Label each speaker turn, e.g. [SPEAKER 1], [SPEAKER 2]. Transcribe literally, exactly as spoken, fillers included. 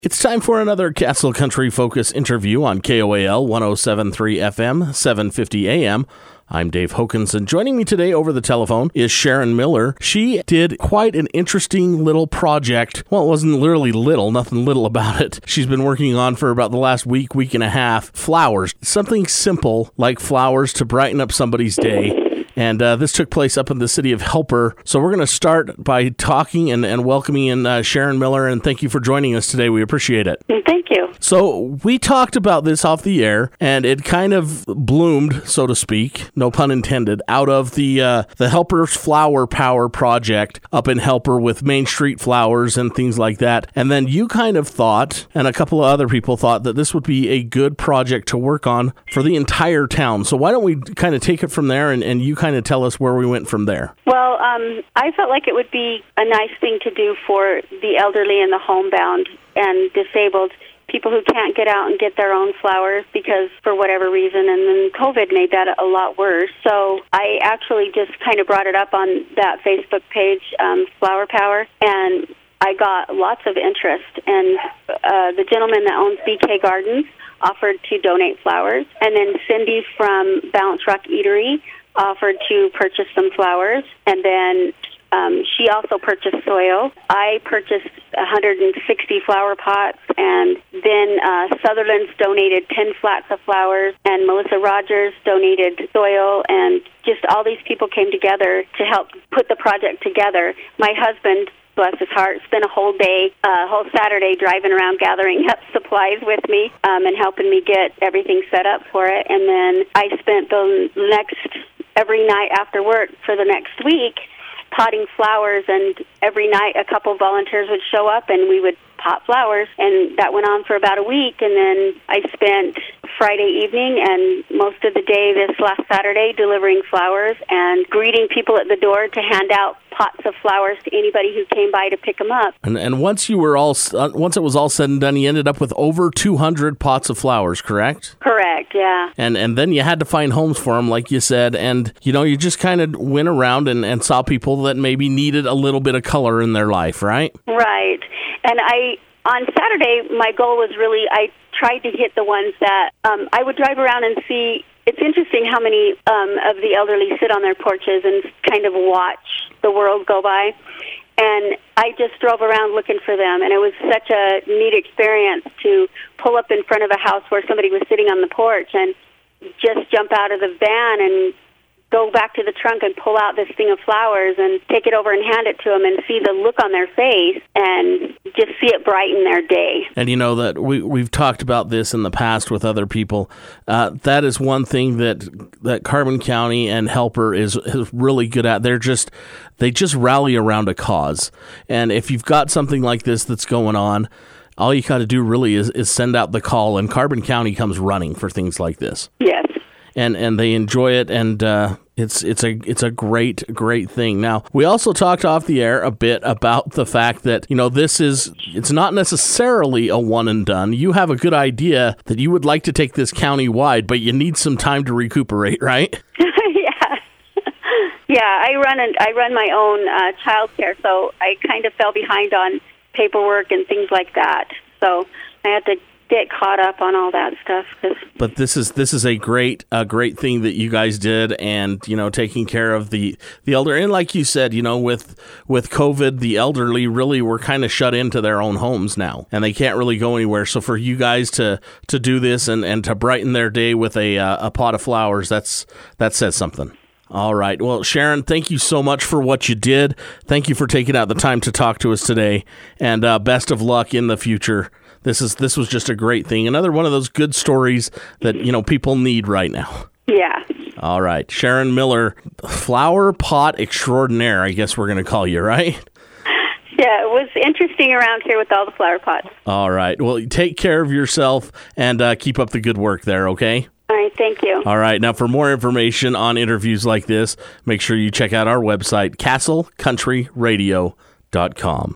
[SPEAKER 1] It's time for another Castle Country Focus interview on K O A L one oh seven point three F M, seven fifty A M. I'm Dave Hokanson. Joining me today over the telephone is Sharon Miller. She did quite an interesting little project. Well, it wasn't literally little, nothing little about it. She's been working on for about the last week, week and a half, flowers. Something simple like flowers to brighten up somebody's day. And uh, this took place up in the city of Helper. So we're going to start by talking and, and welcoming in uh, Sharon Miller. And thank you for joining us today. We appreciate it.
[SPEAKER 2] Thank you.
[SPEAKER 1] So we talked about this off the air, and it kind of bloomed, so to speak, no pun intended, out of the uh, the Helper's Flower Power project up in Helper with Main Street Flowers and things like that. And then you kind of thought, and a couple of other people thought, that this would be a good project to work on for the entire town. So why don't we kind of take it from there, and, and you kind of tell us where we went from there.
[SPEAKER 2] Well, um, I felt like it would be a nice thing to do for the elderly and the homebound and disabled, people who can't get out and get their own flowers because for whatever reason, and then COVID made that a lot worse. So I actually just kind of brought it up on that Facebook page, um, Flower Power, and I got lots of interest. And uh, the gentleman that owns B K Gardens offered to donate flowers, and then Cindy from Balance Rock Eatery offered to purchase some flowers, and then um, she also purchased soil. I purchased one hundred sixty flower pots, and then uh, Sutherland's donated ten flats of flowers, and Melissa Rogers donated soil, and just all these people came together to help put the project together. My husband, bless his heart, spent a whole day, a uh, whole Saturday driving around gathering up supplies with me um, and helping me get everything set up for it. And then I spent the next, every night after work for the next week potting flowers, and every night a couple volunteers would show up and we would pot flowers, and that went on for about a week. And then I spent Friday evening and most of the day this last Saturday delivering flowers and greeting people at the door to hand out pots of flowers to anybody who came by to pick them up.
[SPEAKER 1] And and once you were all uh, once it was all said and done, you ended up with over two hundred pots of flowers, correct?
[SPEAKER 2] Correct, yeah.
[SPEAKER 1] And and then you had to find homes for them, like you said, and you know, you just kind of went around and, and saw people that maybe needed a little bit of color in their life, right?
[SPEAKER 2] Right. And I, on Saturday, my goal was really, I tried to hit the ones that um, I would drive around and see. It's interesting how many um, of the elderly sit on their porches and kind of watch the world go by. And I just drove around looking for them, and it was such a neat experience to pull up in front of a house where somebody was sitting on the porch and just jump out of the van and go back to the trunk and pull out this thing of flowers and take it over and hand it to them and see the look on their face and just see it brighten their day.
[SPEAKER 1] And you know that we, we've talked about this in the past with other people. Uh, that is one thing that that Carbon County and Helper is, is really good at. They're just, they just rally around a cause. And if you've got something like this that's going on, all you got to do really is, is send out the call, and Carbon County comes running for things like this.
[SPEAKER 2] Yes.
[SPEAKER 1] And and they enjoy it, and uh, it's it's a it's a great great thing. Now, we also talked off the air a bit about the fact that, you know, this is it's not necessarily a one and done. You have a good idea that you would like to take this county wide, but you need some time to recuperate, right?
[SPEAKER 2] Yeah, yeah. I run an, I run my own uh, child care, so I kind of fell behind on paperwork and things like that. So I had to get caught up on all that stuff.
[SPEAKER 1] But this is this is a great a great thing that you guys did, and you know, taking care of the the elder. And like you said, you know, with with COVID, the elderly really were kind of shut into their own homes now, and they can't really go anywhere. So for you guys to to do this and, and to brighten their day with a uh, a pot of flowers, that's that says something. All right. Well, Sharon, thank you so much for what you did. Thank you for taking out the time to talk to us today, and uh, best of luck in the future. This is this was just a great thing. Another one of those good stories that, you know, people need right now.
[SPEAKER 2] Yeah.
[SPEAKER 1] All right. Sharon Miller, flower pot extraordinaire, I guess we're going to call you, right?
[SPEAKER 2] Yeah, it was interesting around here with all the flower pots.
[SPEAKER 1] All right. Well, take care of yourself and uh, keep up the good work there, okay?
[SPEAKER 2] All right, thank you.
[SPEAKER 1] All right. Now, for more information on interviews like this, make sure you check out our website, castle country radio dot com.